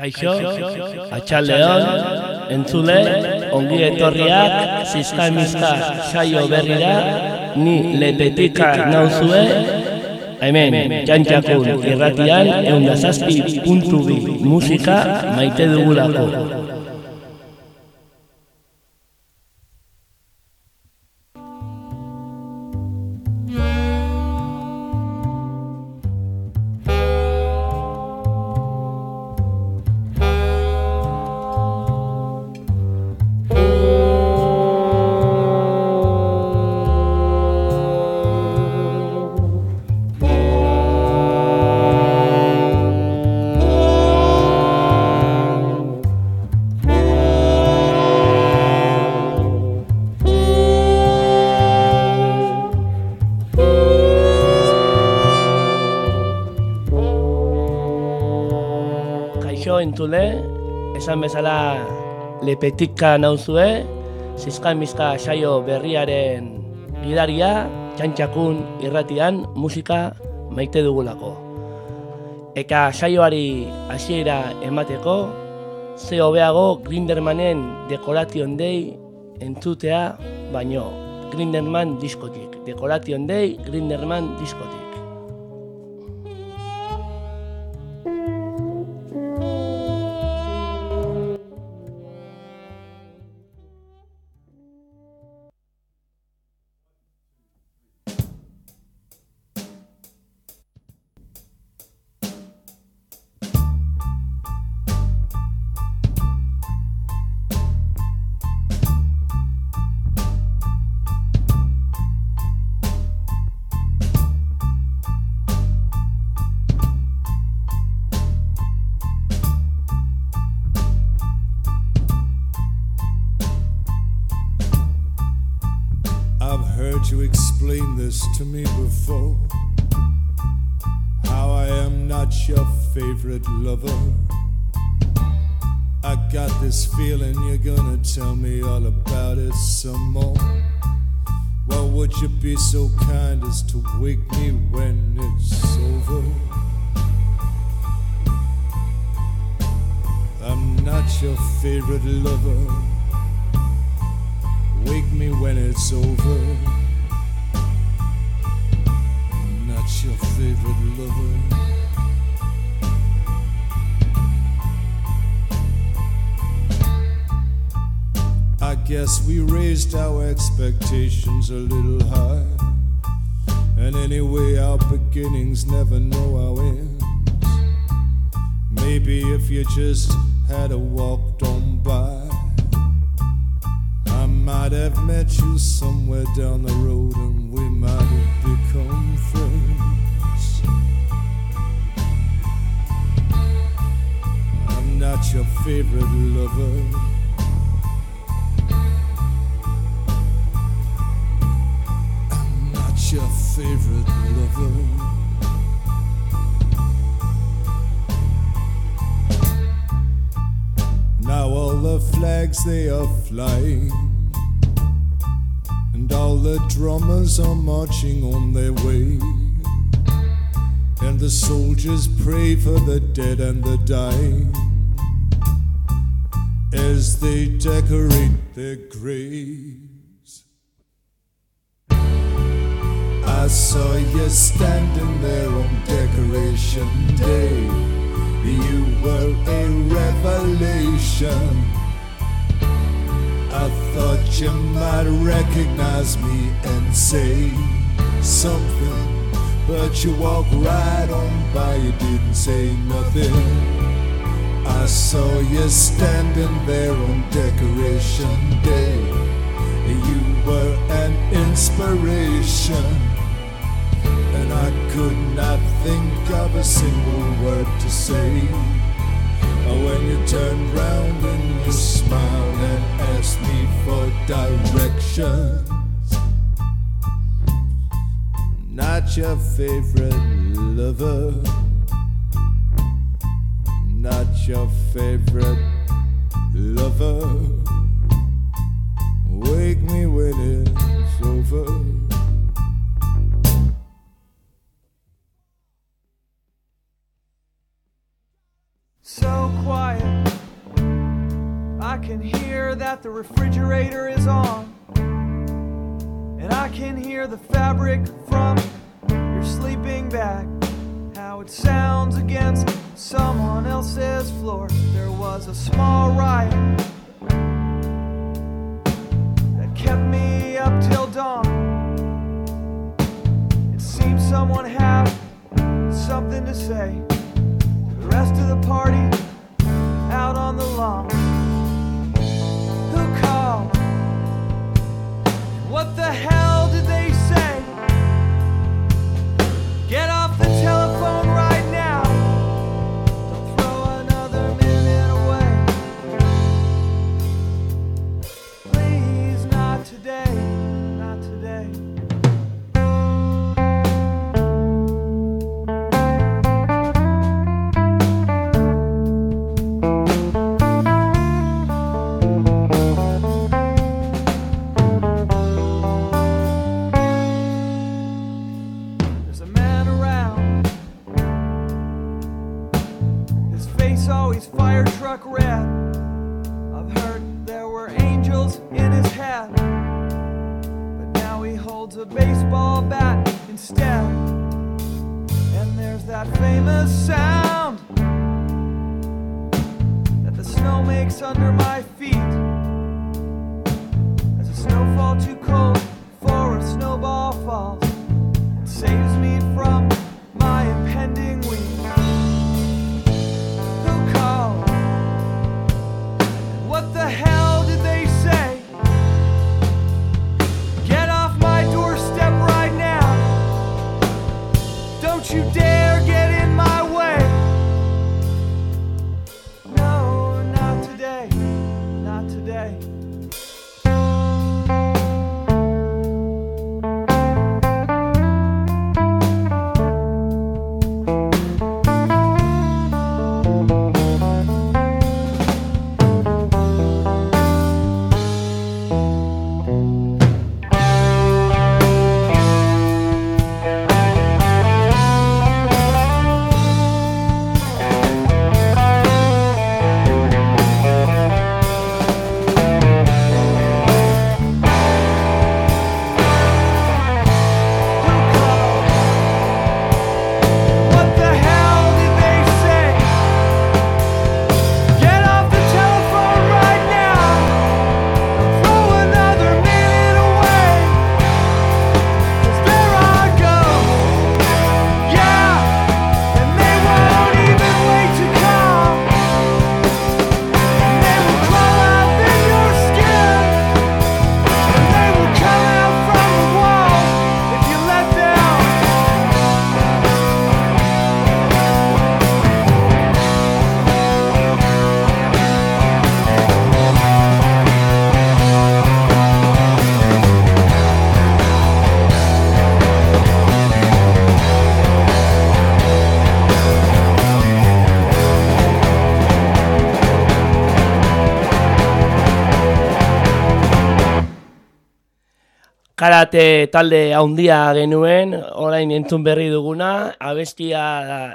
Kaixo, atxaldeon, entzule, ongi etorriak, zizka-mizka saio berrira, ni lepetika nauzue, hemen, Txantxakun irratian, 107.2 musika maite dugulako. Entzule, esan bezala lepetika nauzue, zizka-mizka saio berriaren gidaria, Txantxakun irratian musika maite dugulako. Eka saioari hasiera emateko, ze hobeago Grindermanen Decoration Day entzutea, baino Grinderman diskotik. Decoration Day, Grinderman diskotik. You explained this to me before, how I am not your favorite lover. I got this feeling you're gonna tell me all about it some more. Well, would you be so kind as to wake me when it's over? I'm not your favorite lover. Wake me when it's over. Your favorite lover. I guess we raised our expectations a little high, and anyway our beginnings never know our ends. Maybe if you just had walked on by, I might have met you somewhere down the road and we might have become friends. I'm not your favorite lover. I'm not your favorite lover. Now all the flags they are flying, and all the drummers are marching on their way, and the soldiers pray for the dead and the dying as they decorate their graves. I saw you standing there on Decoration Day. You were a revelation. I thought you might recognize me and say something, but you walked right on by, you didn't say nothing. I saw you standing there on Decoration Day. You were an inspiration, and I could not think of a single word to say. When you turned round and you smiled and asked me for directions. Not your favorite lover. Not your favorite lover. Wake me when it's over. so quiet. I can hear that the refrigerator is on, and I can hear the fabric from your sleeping bag, how it sounds against someone else's floor. There was a small riot that kept me up till dawn. It seemed someone had something to say. The rest of the party out on the lawn. Who called? What the hell did they say? Get off the telephone right now. Don't throw another minute away. Please, not today, not today. Always fire truck red. I've heard there were angels in his head, but now he holds a baseball bat instead. And there's that famous sound that the snow makes under my feet as a snowfall too cold for a snowball falls and saves me from my impending week. What the hell did they say? Get off my doorstep right now. Don't you dare get in my way. No, not today, not today. Karate talde handia genuen, orain entzun berri duguna, abestia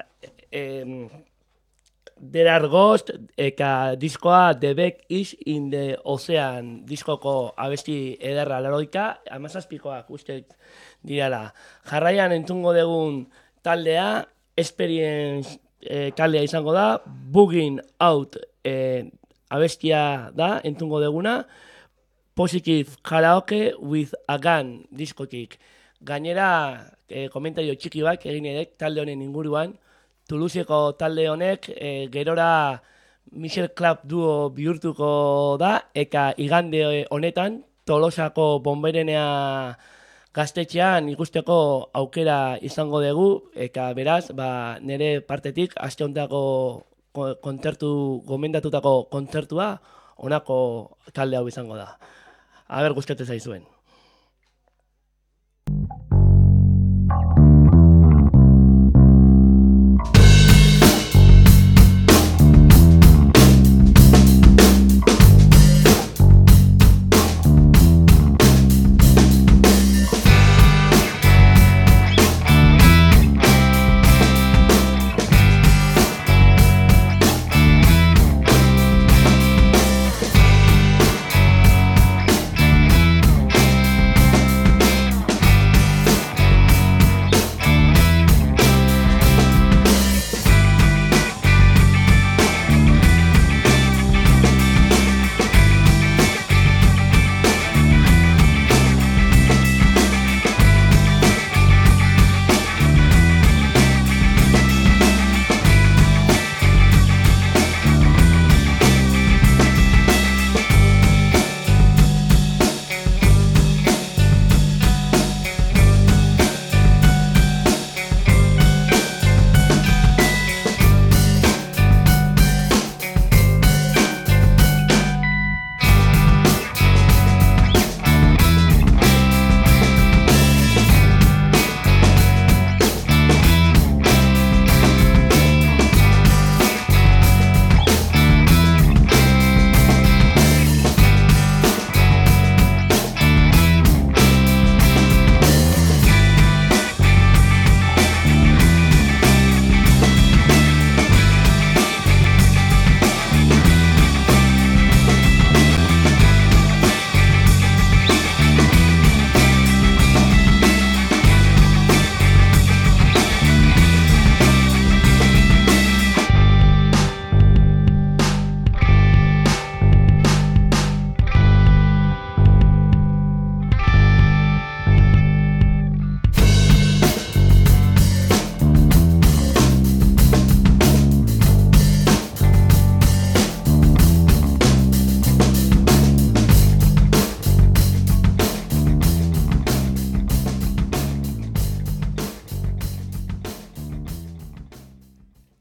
There Are Ghosts, eka diskoa The Beck is in the Ocean, diskoko abesti ederra laroika, 17koak uste dirala. Jarraian entzungo dugun taldea, Experience taldea izango da, Bugging Out abestia da entzungo duguna, Positive Karaoke with a Gun diskotik. Gainera, komentario txiki bat egin edek talde honen inguruan, Toulouseko talde honek gerora Michel Club duo bihurtuko da, eka igande honetan Tolosako Bonberenea gaztetxean ikusteko aukera izango dugu, eka beraz, nire partetik aste honetako gomendatutako kontzertua honako talde hau izango da. Aber gustatzen zaizuen.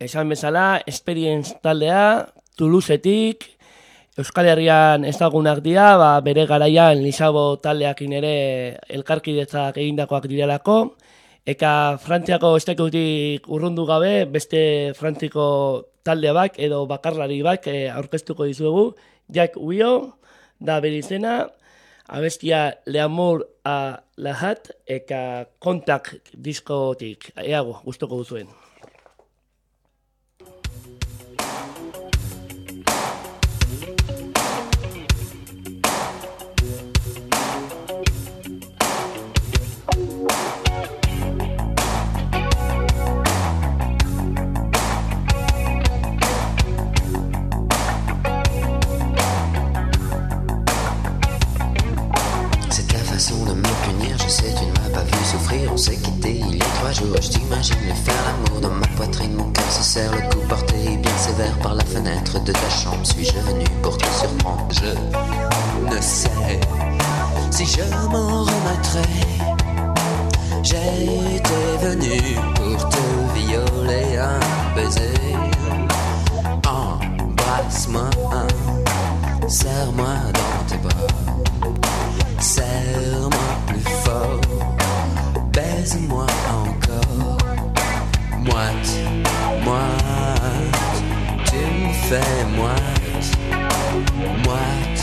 esan bezala, Experience taldea, Toulousetik, Euskal Herrian ezagunak dira, bere garaian Lisabo taldeakin ere elkarkidetzak egindakoak direlako, eka Frantziako estekutik urrundu gabe, beste Frantziko talde bak edo bakarlari bak aurkeztuko dizuegu, Jack Wio, da bere izena, abestia L'amour a la hat, eka Kontak diskotik, eago, gustoko duzuen. On s'est quitté il y a 3 jours. Je t'imagine faire l'amour dans ma poitrine. Mon cœur se serre, le coup porté bien sévère par la fenêtre de ta chambre. Suis-je venu pour te surprendre? Je ne sais si je m'en remettrai. J'étais venu pour te violer, un baiser. Embrasse-moi, serre-moi dans tes bras. Serre-moi plus fort. Baise-moi encore, moite, moite, tu me fais moite, moite,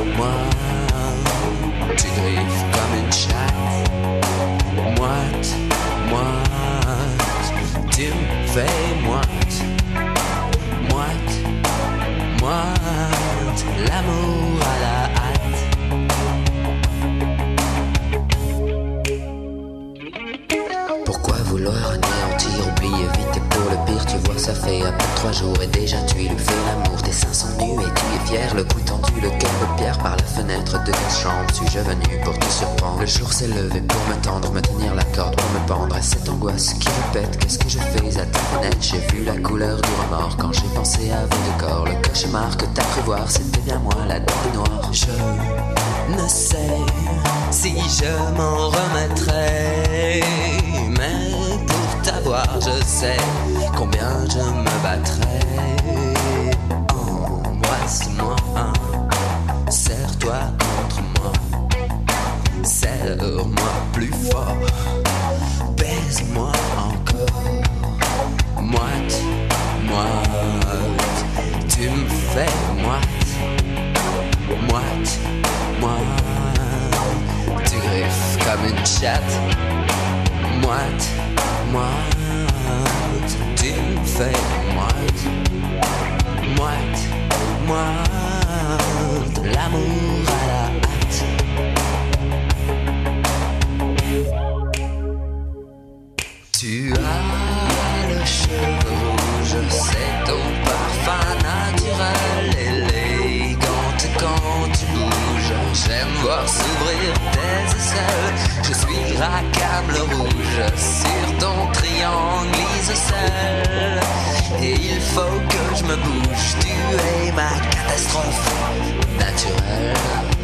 moite, tu griffes comme une chatte, moite, moite, tu me fais moite, moite, moite, l'amour à la hâte. Pourquoi vouloir anéantir, oublier vite et pour le pire tu vois ça fait à peine 3 jours et déjà tu lui fais l'amour. Tes seins sont nus et tu es fier, le cou tendu, le cœur de pierre par la fenêtre de ta chambre. Suis-je venu pour te surprendre? Le jour s'est levé pour me tendre, me tenir la corde pour me pendre. Et cette angoisse qui répète, qu'est-ce que je fais à ta fenêtre? J'ai vu la couleur du remords quand j'ai pensé à vos deux corps. Le cauchemar que t'as cru voir, c'était bien moi la dent noire. Je ne sais si je m'en remettrai, mais pour t'avoir je sais combien je me battrai. Embrasse-moi, serre-toi contre moi, serre-moi plus fort, baise-moi encore, moite, moite, tu me fais moite, moite, moite, tu griffes comme une chatte, moite, moite, tu me fais moite, moite, moite, l'amour à la hâte. Tu as le cheveu rouge, c'est ton parfum naturel, élégante quand tu bouges. J'aime voir s'ouvrir tes aisselles, je suis racable rouge sur ton triangle isocèle. Et il faut que je me bouge, tu es ma catastrophe naturelle.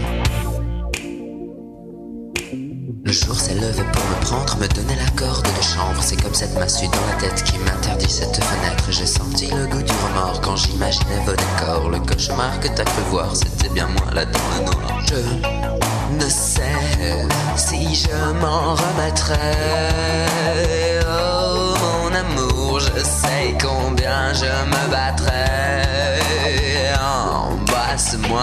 Le jour s'est levé pour me prendre, me donner la corde de chanvre. C'est comme cette massue dans la tête qui m'interdit cette fenêtre. J'ai senti le goût du remords quand j'imaginais vos décors. Le cauchemar que t'as cru voir, c'était bien moi là dans le noir. Je ne sais si je m'en remettrai. Oh mon amour, je sais combien je me battrai. Embrasse-moi,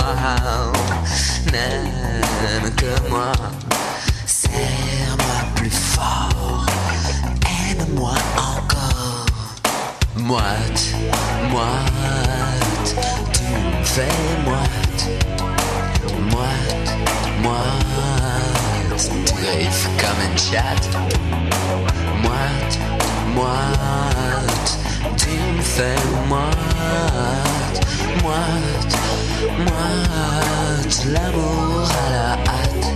n'aime que moi. Serre-moi plus fort, aime-moi encore. Moite, moite, tu me fais moite, moite, moite, tu griffes comme une chatte. Moite, moite, tu me fais moite, moite, moite, l'amour à la hâte.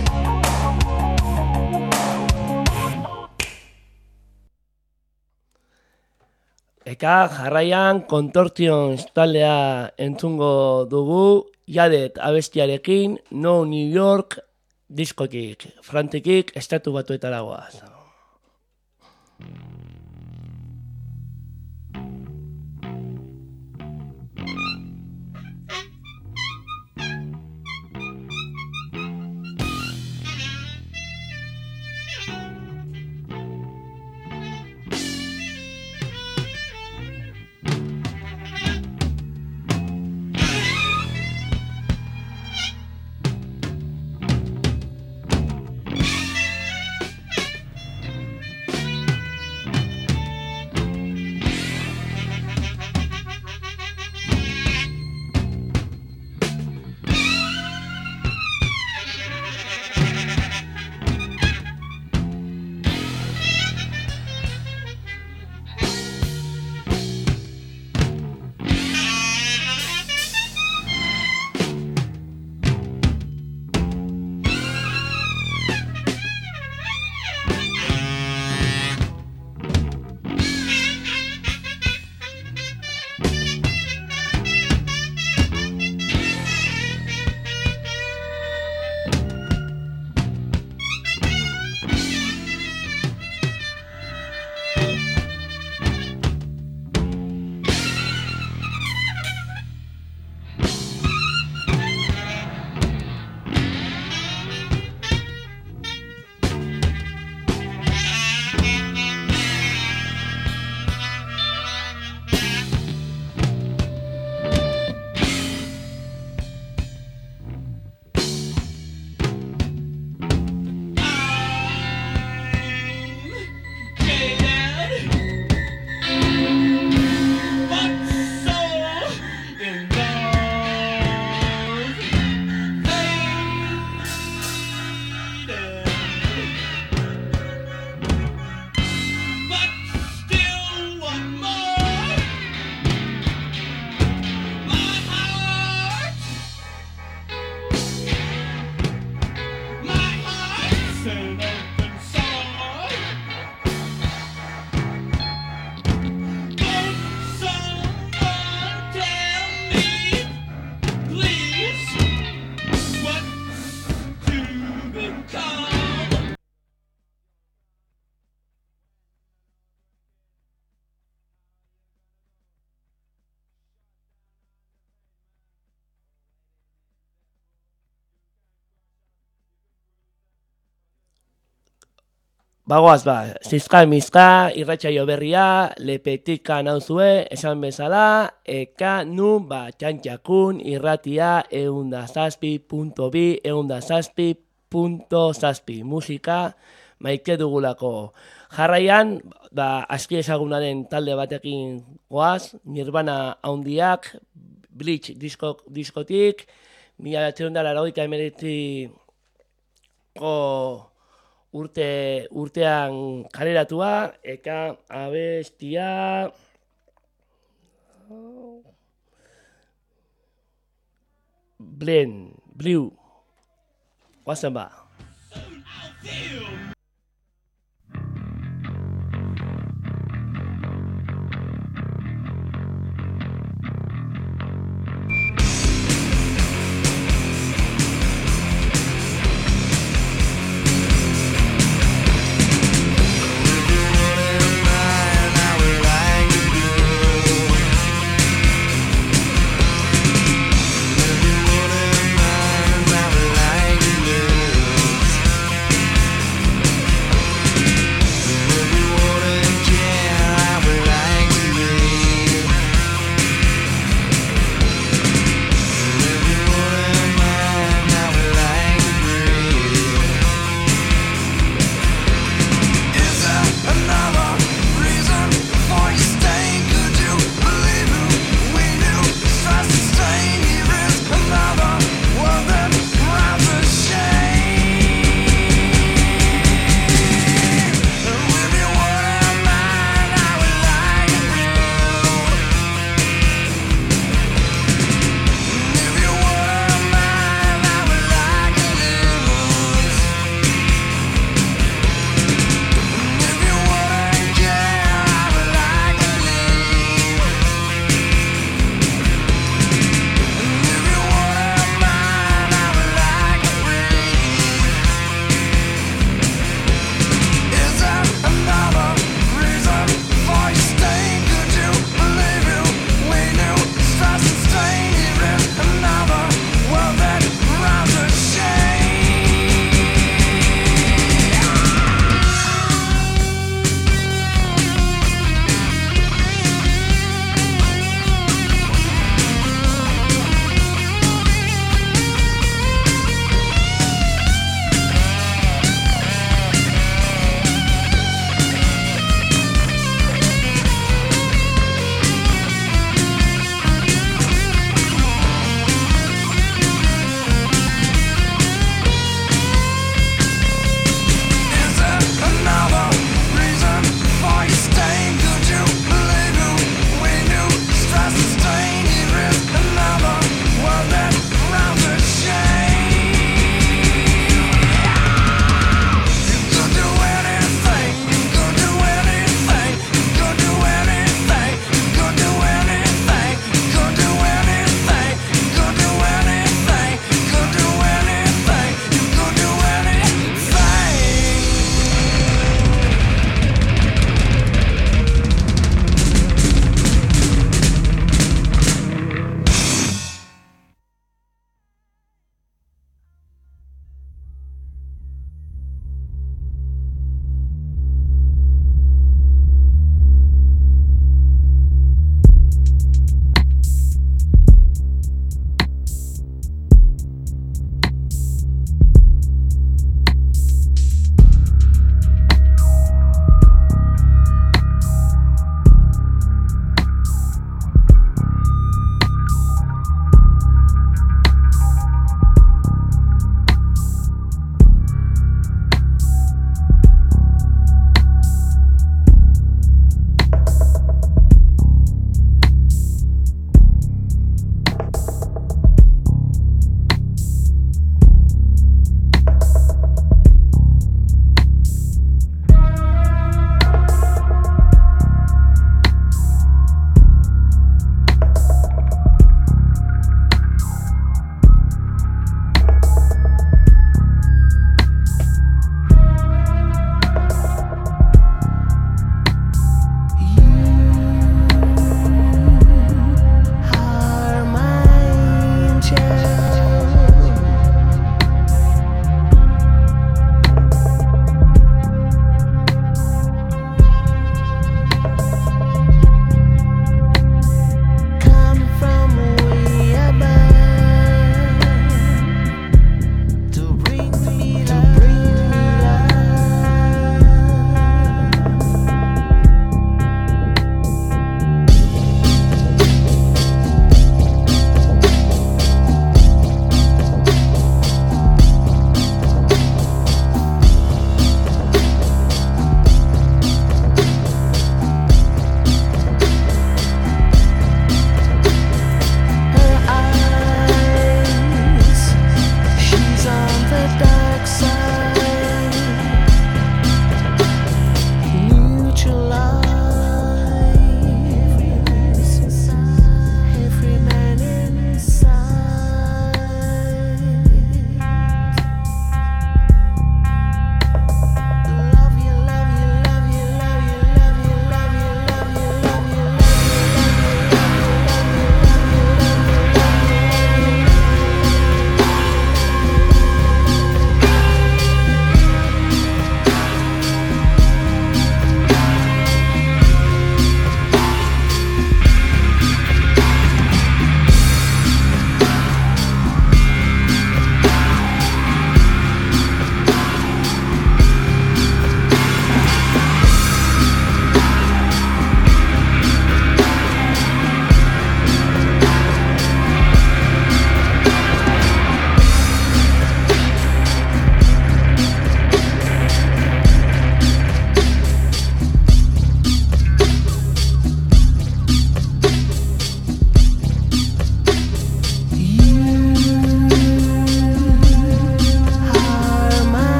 Eka jarraian Contortions taldea entzungo dugu, Jadet abestiarekin, No New York diskotik, Frantikik estatu batuetara goaz. Bagoaz, zizka mizka, irratsaio berria, lepetika nauzue, esan bezala, eka nun, txantxakun, irratia, 107.2, 107.7, musika, maite dugulako. Jarraian, aski ezagunaren talde batekin goaz, Nirvana handiak, Bleach diskotik, 1989ko urtean kaleratua, eka abestia Blue, guazen ba.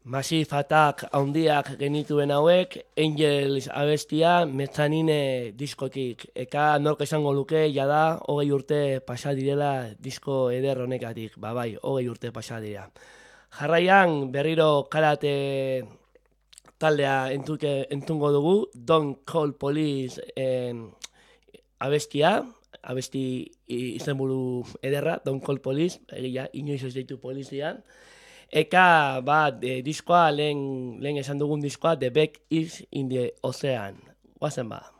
Massive Attack handiak genituen hauek, Angels abestia, Mezzanine diskotik. Eka nork esango luke, jada, 20 urte pasa direla disko eder honekatik. Bai, 20 urte pasa dira. Jarraian, berriro karate taldea entungo dugu, Don't Call Police abestia, abesti izenburu ederra, Don't Call Police, egia, inoiz ez deitu polizian. Eka, diskoa, lehen esan dugun diskoa, The Beck is in the Ocean. Guazen ba.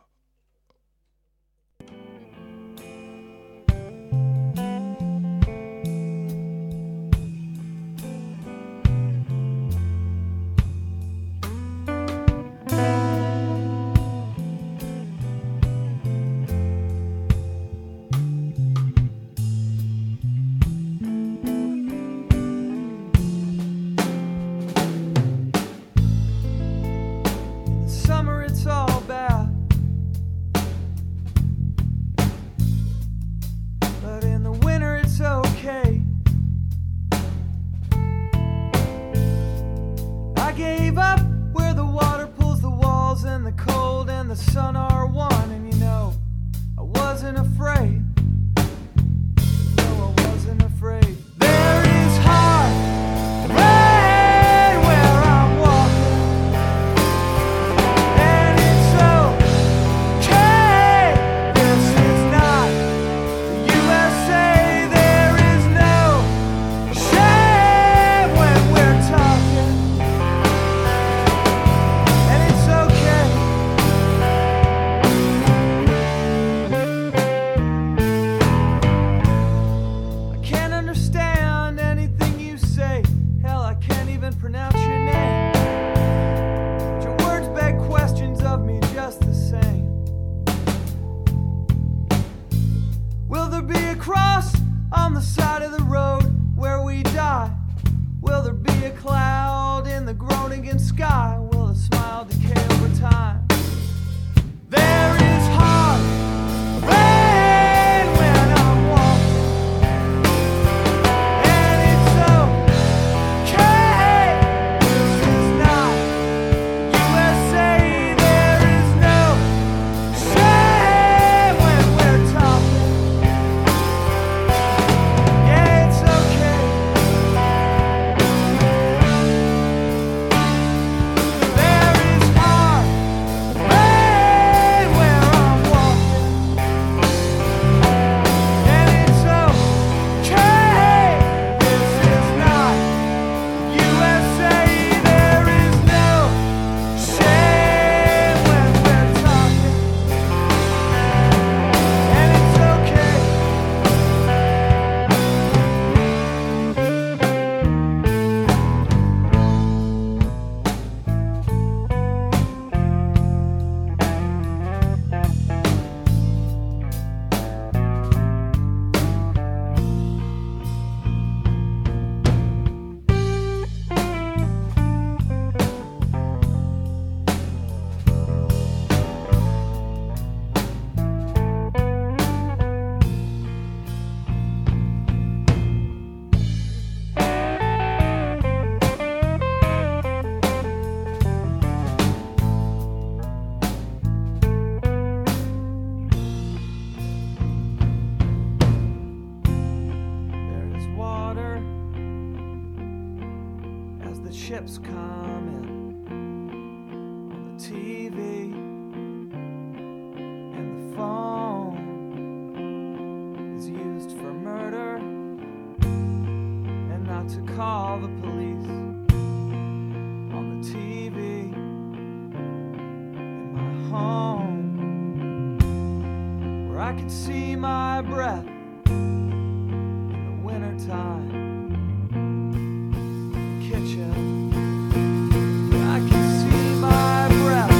Summer, it's all bad. But in the winter, it's okay. I gave up where the water pulls the walls and the cold and the sun are one. And you know, I wasn't afraid. No, I wasn't afraid. There is hard rain where I'm walking. And it's okay. This is not the USA. There is no shame when we're talking. And it's okay. I can't understand anything you say. Hell, I can't even pronounce your name. But your words beg questions of me just the same. Will there be a cross on the side of the road where we die? Will there be a cloud in the groaning sky? Will a smile decay over time? There is hard rain when I'm walking. And it's okay. This is not USA. There is no shame when we're talking. Yeah, it's okay. There is hard rain where I'm walking. And it's okay. This is not USA. There is no shame when we're talking. And it's okay. There is water as the ships come in on the TV and the phone is used for murder and not to call the police on the TV in my home where I can see my breath in the wintertime. Kitchen, I can see my breath.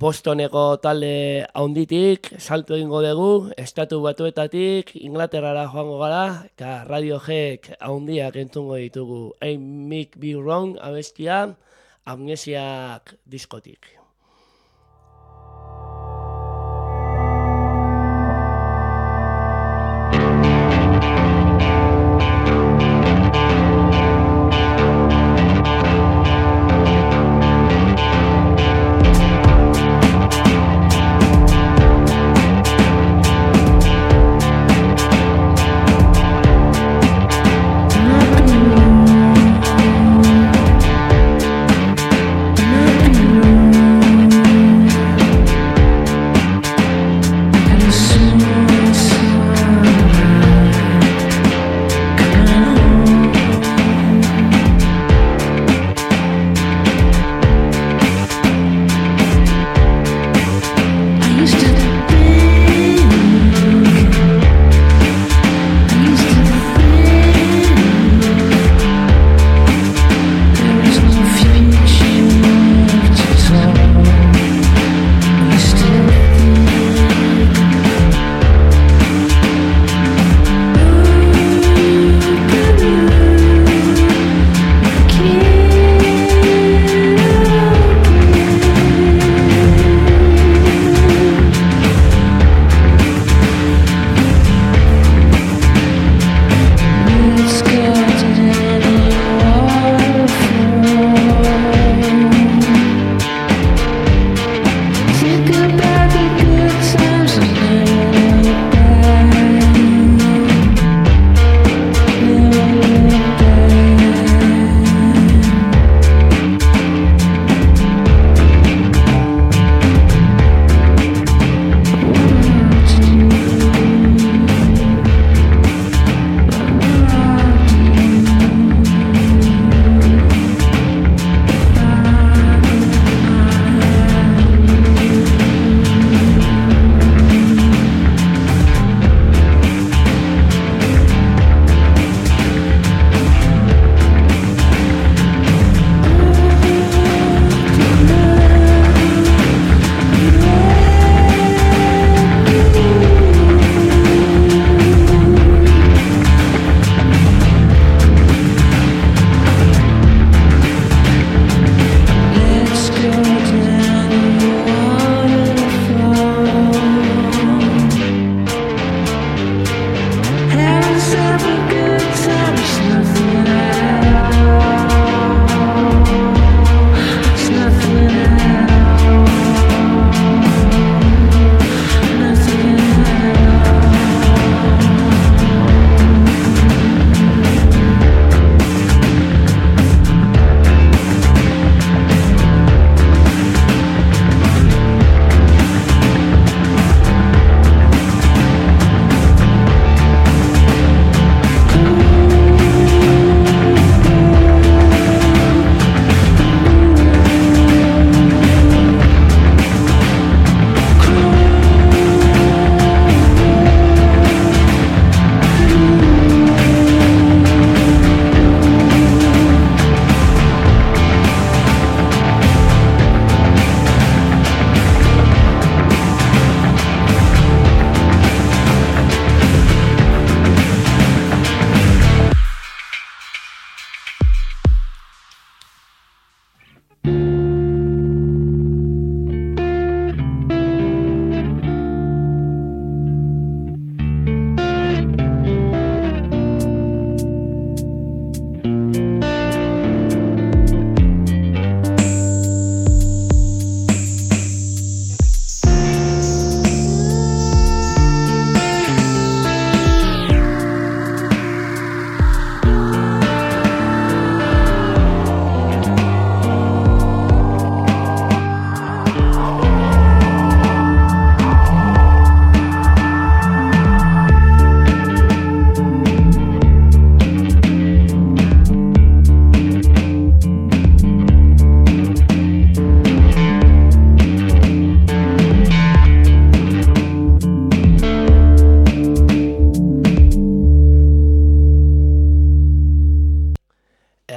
Bostoneko talde haunditik, salto egingo dugu, Estatu Batuetatik, Inglaterrara joango gara, eta Radiohead haundiak entzungo ditugu. I Might Be Wrong abestia, Amnesiak diskotik.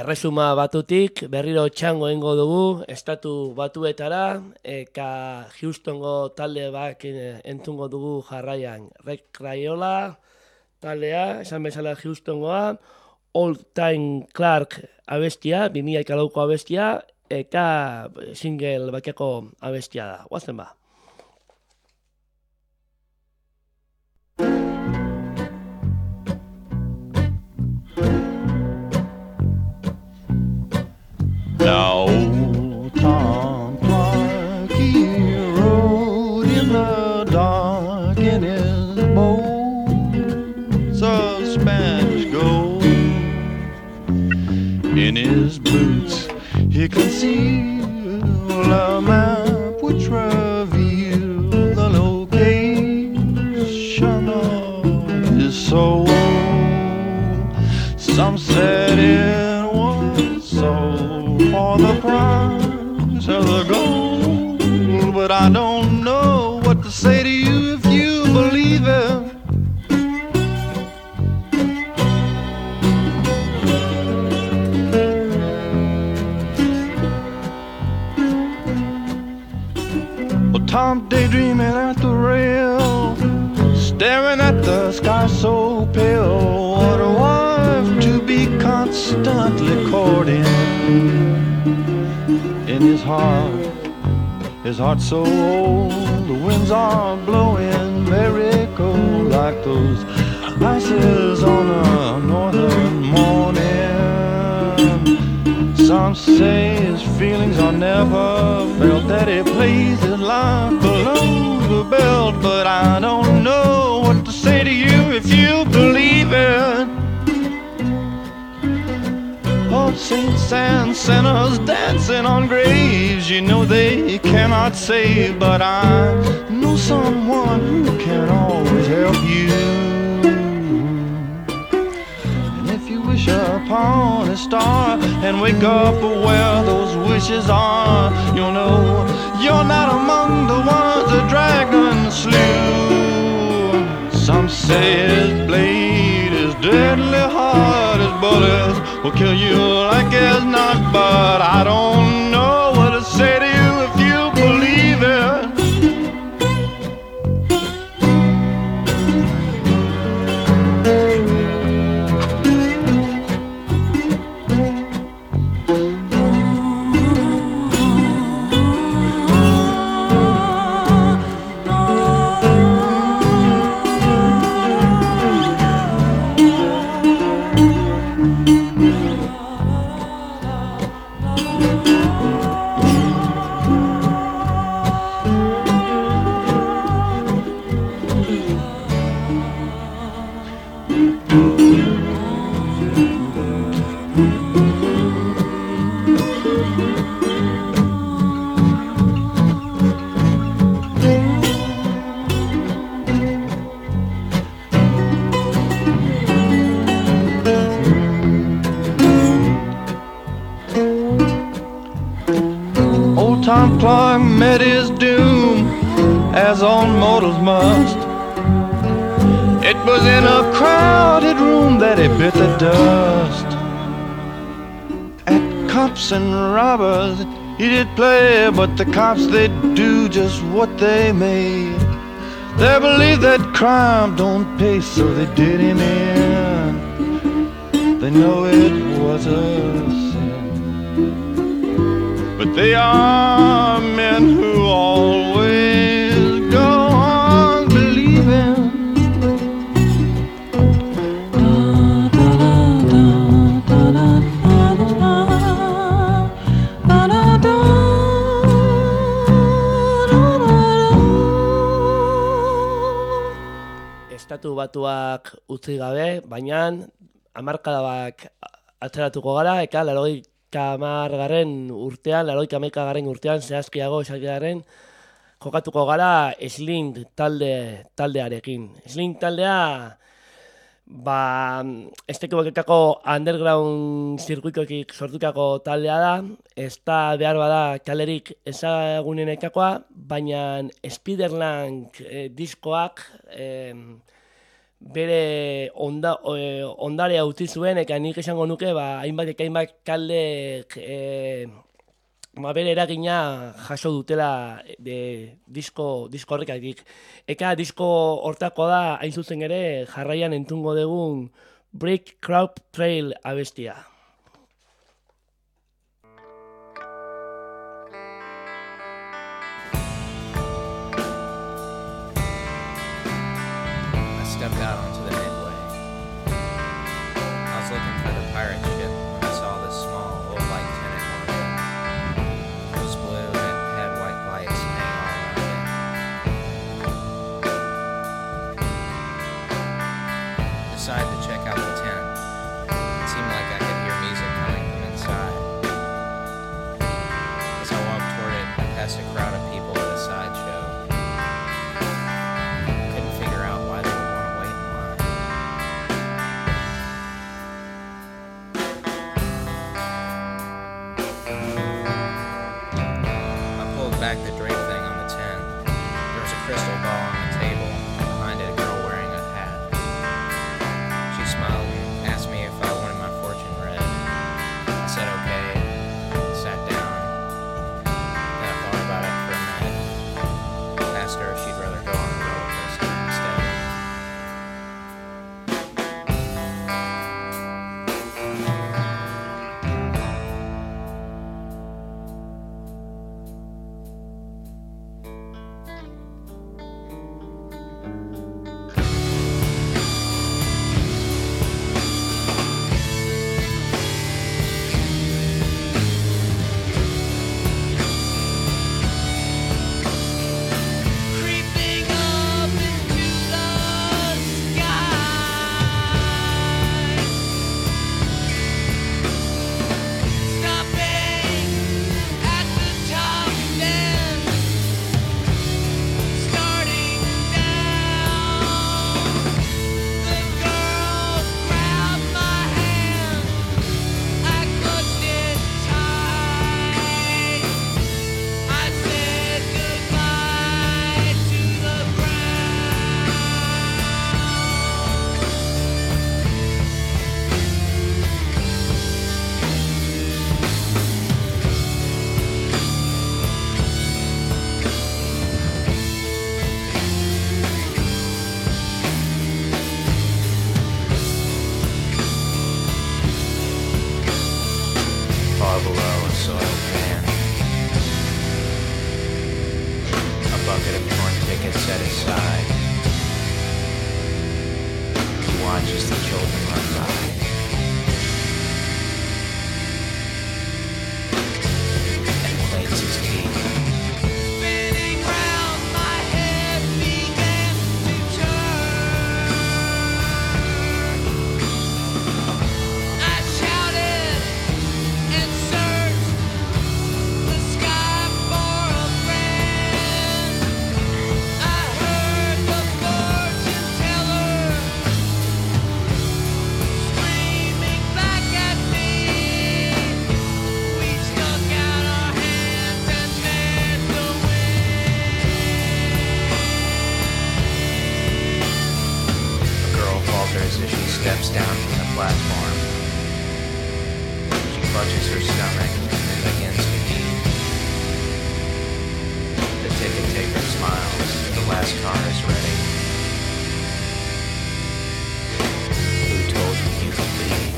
erresuma batutik berriro txango egingo dugu estatu batuetara, eka Houstongo talde bak entzungo dugu jarraian. Rick Crayola taldea, esan bezala Houstongoa, Old Time Clark abestia, 2014ko abestia, eka single bakiako abestia da. Guazen ba. Now old Tom Clark, he rode in the dark in his boots of Spanish gold. In his boots he concealed a map which revealed the location of his soul. Some said it was sold for the price of the gold, but I don't know what to say to you if you believe it. Well, Tom daydreaming at the rail, staring at the sky so pale. What a wife to be constantly courting. In his heart so old, the winds are blowing very cold like those ices on a northern morning. Some say his feelings are never felt, that he plays his life below the belt, but I don't know what to say to you if you believe it. Oh, saints and sinners dancing on graves, you know they cannot save, but I know someone who can always help you. And if you wish upon a star and wake up where those wishes are, you'll know you're not among the ones the dragon slew. Some say his blade is deadly hard, his bullets will kill you like as not, but I don't know what to say to you if you believe it. Tom Clark met his doom, as all mortals must. It was in a crowded room that he bit the dust. At cops and robbers he did play, but the cops, they do just what they made. They believe that crime don't pay, so they did him in. They know it was a but they are men who always go on believing. Estatu batuak utzi gabe, baina hamarkada atzeratuko gara, eka 80. urtean, 81. urtean, zehazkiago esatearen, jokatuko gara Slint taldearekin. Slint taldea, estekiboketako underground zirkuitotik sortukako taldea da, ez da behar bada kalerik ezagunenetakoa, baina Spiderland diskoak bere ondarea utzi zuen, eta nik esango nuke, hainbat kalde bere eragina jaso dutela disko horrekatik. Eka disko hortako da, hain zuzen ere, jarraian entzungo dugun Brick Crop Trail abestia. Stepped out onto the midway. I was looking for the pirate ship when I saw this small, old-like tenant motor. It was blue and it had white lights hanging all around it. Decided to check out the tent. It seemed like I could hear music coming from inside. As I walked toward it, I passed a crowd of people at a sideshow. Couldn't figure out why they would want to wait in line. I pulled back the drape thing on the tent. There was a crystal ball on the table, and behind it a girl wearing a hat. She smiled and asked me if I wanted my fortune read. I said okay, and sat down. Then I thought about it for a minute. Asked her if she'd rather go on a roller coaster instead. Creeping up into the sky, stopping at the top, then starting down. The girl grabbed my hand, I clutched it tight. I said goodbye to the ground. Far below a soiled pan. A bucket of torn tickets set aside. He watches the children run by. And cleans his teeth. Spinning round, my head began to turn. I shouted and searched the sky for a friend. I heard the fortune teller screaming back at me. We stuck out our hands and met the A girl falters as she steps down from the platform. She clutches her stomach and then begins to eat. The ticket taker smiles. The last car is ready. Who told you you could leave?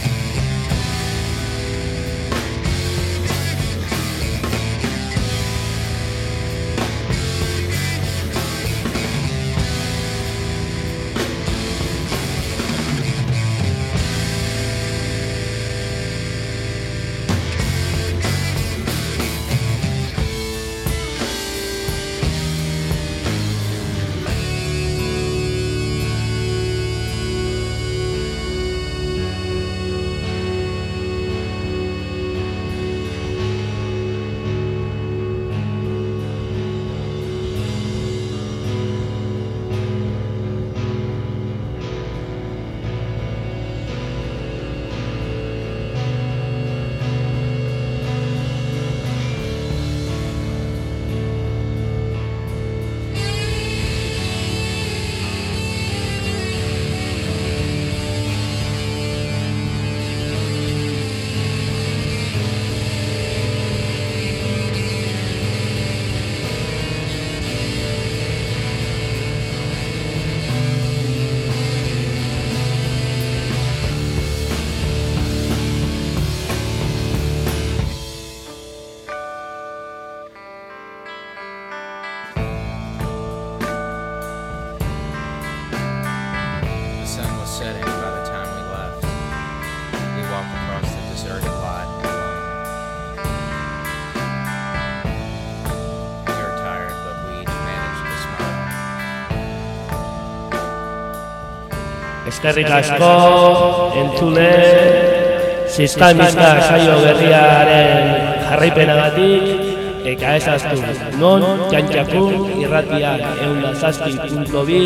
Eskerrik asko, entzule, zizkamizka saio berriaren jarraipenagatik, eka ezaztu, non txantxakun irratiak 107.2,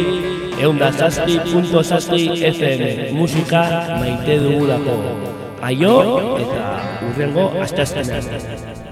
107.6 FM, musika maite dugulako. Aio, eta urrengo asteazkenean.